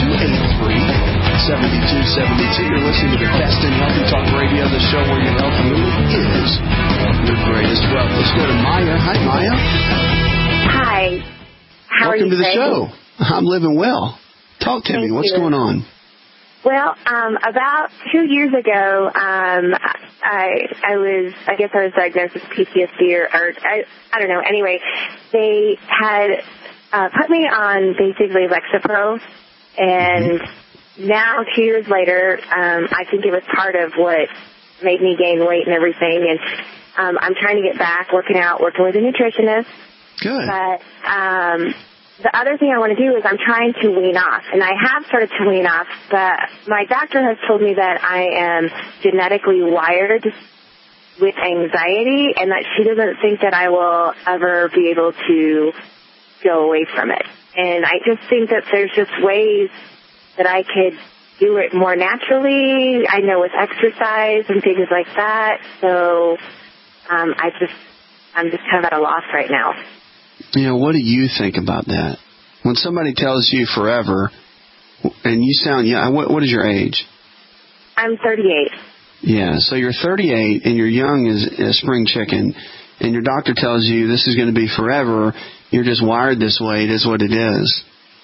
[SPEAKER 2] 888-283-7272. You're listening to the best in healthy talk radio, the show where your health really is your greatest wealth. Let's go to Maya. Hi, Maya.
[SPEAKER 21] Hi. How
[SPEAKER 2] Welcome
[SPEAKER 21] are you
[SPEAKER 2] to the
[SPEAKER 21] today?
[SPEAKER 2] show. I'm living well. Talk to me. What's going on?
[SPEAKER 21] Well, about 2 years ago, I guess I was diagnosed with PTSD or I don't know. Anyway, they had put me on basically Lexapro, and now 2 years later, I think it was part of what made me gain weight and everything. And I'm trying to get back, working out, working with a nutritionist.
[SPEAKER 2] Good.
[SPEAKER 21] But the other thing I want to do is I'm trying to wean off, and I have started to wean off, but my doctor has told me that I am genetically wired with anxiety and that she doesn't think that I will ever be able to go away from it. And I just think that there's just ways that I could do it more naturally, I know, with exercise and things like that. So I'm just kind of at a loss right now.
[SPEAKER 2] You know, what do you think about that? When somebody tells you forever, and you sound, what is your age?
[SPEAKER 21] I'm 38.
[SPEAKER 2] Yeah, so you're 38 and you're young as a spring chicken, and your doctor tells you this is going to be forever. You're just wired this way. It is what it is.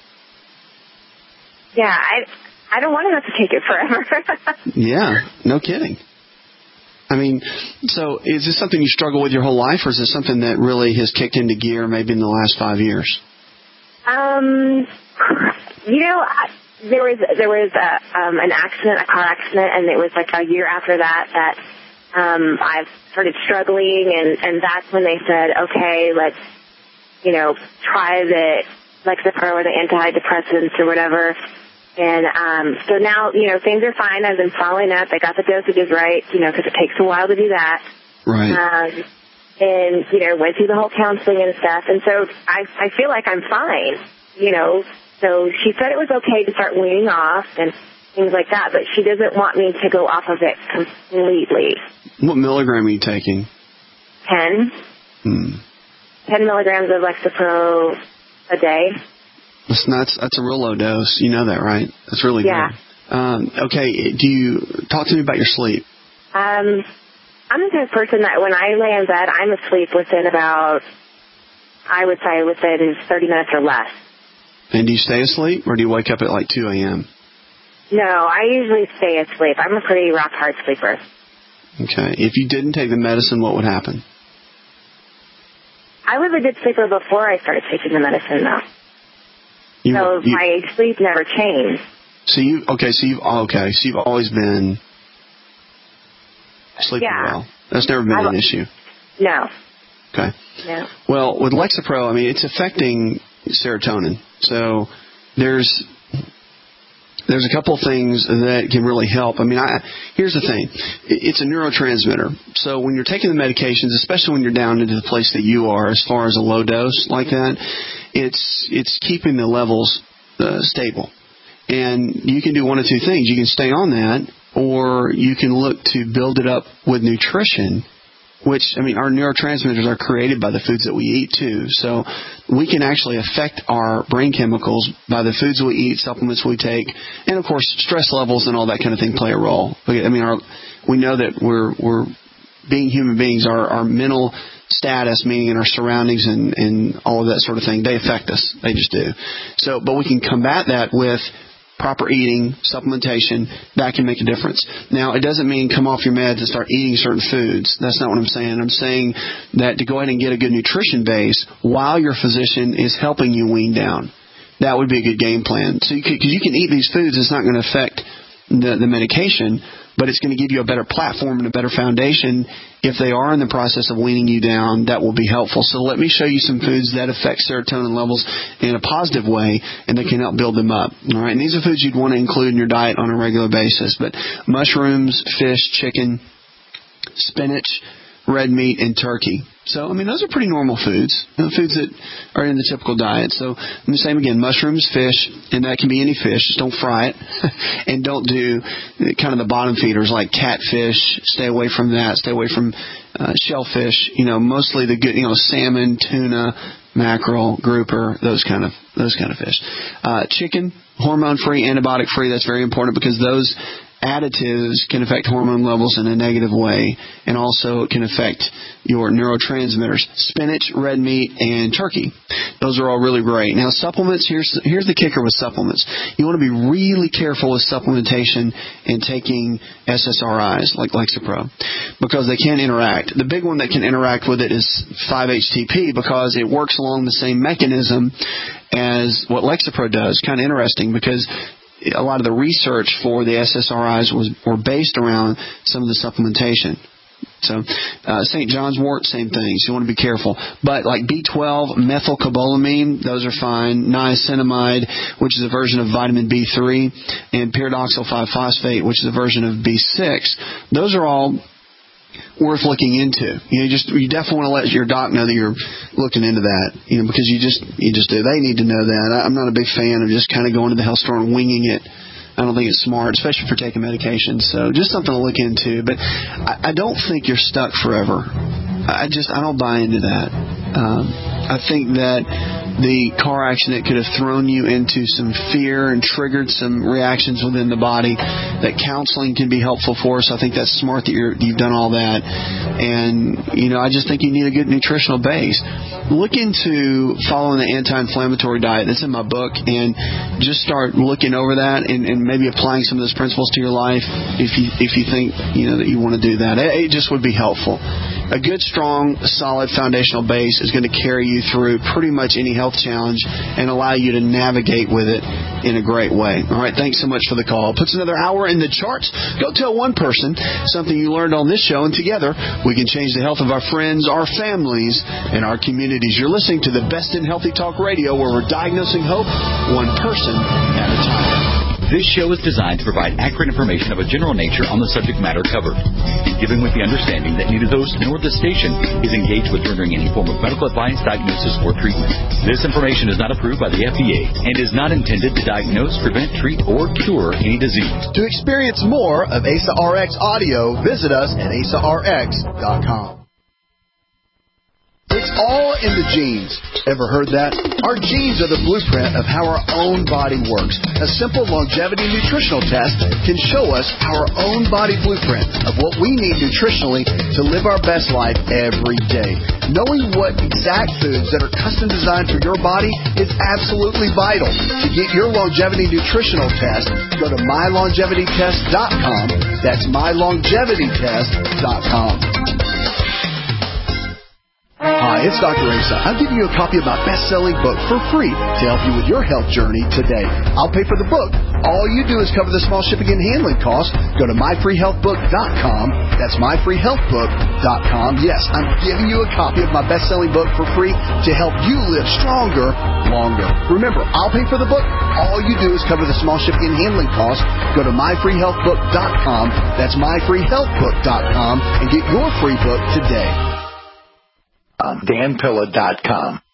[SPEAKER 21] Yeah, I don't want to have to take it forever.
[SPEAKER 2] Yeah, no kidding. I mean, so is this something you struggle with your whole life, or is this something that really has kicked into gear maybe in the last 5 years?
[SPEAKER 21] There was an accident, a car accident, and it was like a year after that I started struggling, and that's when they said, okay, let's, try the Lexapro or the antidepressants or whatever. And so now, things are fine. I've been following up. I got the dosages right, because it takes a while to do that.
[SPEAKER 2] Right.
[SPEAKER 21] And, went through the whole counseling and stuff. And so I feel like I'm fine, So she said it was okay to start weaning off and things like that, but she doesn't want me to go off of it completely.
[SPEAKER 2] What milligram are you taking?
[SPEAKER 21] 10. 10 milligrams of Lexapro a day.
[SPEAKER 2] That's a real low dose. You know that, right? That's really
[SPEAKER 21] good.
[SPEAKER 2] Okay, do you talk to me about your sleep?
[SPEAKER 21] I'm the kind of person that when I lay in bed, I'm asleep within about, I would say, within 30 minutes or less.
[SPEAKER 2] And do you stay asleep, or do you wake up at like 2 a.m.?
[SPEAKER 21] No, I usually stay asleep. I'm a pretty rock-hard sleeper.
[SPEAKER 2] Okay. If you didn't take the medicine, what would happen?
[SPEAKER 21] I was a good sleeper before I started taking the medicine, though. My sleep never changed.
[SPEAKER 2] So you've always been sleeping well. That's never been an issue.
[SPEAKER 21] No.
[SPEAKER 2] Okay.
[SPEAKER 21] No.
[SPEAKER 2] Well, with Lexapro, it's affecting serotonin. So there's a couple of things that can really help. Here's the thing. It's a neurotransmitter. So when you're taking the medications, especially when you're down into the place that you are as far as a low dose like that, it's keeping the levels stable. And you can do one of two things. You can stay on that, or you can look to build it up with nutrition, which, our neurotransmitters are created by the foods that we eat too. So we can actually affect our brain chemicals by the foods we eat, supplements we take, and of course stress levels and all that kind of thing play a role. We know that we're being human beings, our mental status, meaning in our surroundings and all of that sort of thing, they affect us. They just do. So, but we can combat that with proper eating, supplementation. That can make a difference. Now, it doesn't mean come off your meds and start eating certain foods. That's not what I'm saying. I'm saying that to go ahead and get a good nutrition base while your physician is helping you wean down. That would be a good game plan. So because you can eat these foods, it's not going to affect the medication, but it's going to give you a better platform and a better foundation. If they are in the process of weaning you down, that will be helpful. So let me show you some foods that affect serotonin levels in a positive way, and that can help build them up. All right, and these are foods you'd want to include in your diet on a regular basis. But mushrooms, fish, chicken, spinach, red meat, and turkey. So, those are pretty normal foods, foods that are in the typical diet. So, the same again, mushrooms, fish, and that can be any fish. Just don't fry it. And don't do kind of the bottom feeders like catfish. Stay away from that. Stay away from shellfish. Mostly the good, salmon, tuna, mackerel, grouper, those kind of fish. Chicken, hormone-free, antibiotic-free. That's very important because those additives can affect hormone levels in a negative way, and also it can affect your neurotransmitters. Spinach, red meat, and turkey. Those are all really great. Now, supplements, here's the kicker with supplements. You want to be really careful with supplementation and taking SSRIs like Lexapro because they can interact. The big one that can interact with it is 5-HTP because it works along the same mechanism as what Lexapro does. Kind of interesting because a lot of the research for the SSRIs were based around some of the supplementation. So, St. John's wort, same thing. So you want to be careful. But like B12, methylcobalamin, those are fine. Niacinamide, which is a version of vitamin B3, and pyridoxal 5-phosphate, which is a version of B6. Those are all worth looking into. You definitely want to let your doc know that you're looking into that, because you just do. They need to know that. I'm not a big fan of just kind of going to the health store and winging it. I don't think it's smart, especially for taking medications. So just something to look into. But I don't think you're stuck forever. I don't buy into that. I think that the car accident could have thrown you into some fear and triggered some reactions within the body, that counseling can be helpful for us. I think that's smart that you've done all that. And, I just think you need a good nutritional base. Look into following the anti-inflammatory diet that's in my book, and just start looking over that and maybe applying some of those principles to your life if you think, that you want to do that. It just would be helpful. A good, strong, solid foundational base is going to carry you through pretty much any health challenge and allow you to navigate with it in a great way. All right, thanks so much for the call. Puts another hour in the charts. Go tell one person something you learned on this show, and together we can change the health of our friends, our families, and our communities. You're listening to the Best in Healthy Talk Radio, where we're diagnosing hope one person at a time.
[SPEAKER 10] This show is designed to provide accurate information of a general nature on the subject matter covered, and given with the understanding that neither host nor the station is engaged with rendering any form of medical advice, diagnosis, or treatment. This information is not approved by the FDA and is not intended to diagnose, prevent, treat, or cure any disease.
[SPEAKER 17] To experience more of ASA RX audio, visit us at asarx.com. It's all in the genes. Ever heard that? Our genes are the blueprint of how our own body works. A simple longevity nutritional test can show us our own body blueprint of what we need nutritionally to live our best life every day. Knowing what exact foods that are custom designed for your body is absolutely vital. To get your longevity nutritional test, go to mylongevitytest.com. That's mylongevitytest.com. Hi, it's Dr. Asa. I'm giving you a copy of my best-selling book for free to help you with your health journey today. I'll pay for the book. All you do is cover the small shipping and handling costs. Go to myfreehealthbook.com. That's myfreehealthbook.com. Yes, I'm giving you a copy of my best-selling book for free to help you live stronger, longer. Remember, I'll pay for the book. All you do is cover the small shipping and handling costs. Go to myfreehealthbook.com. That's myfreehealthbook.com and get your free book today.
[SPEAKER 19] DanPilla.com.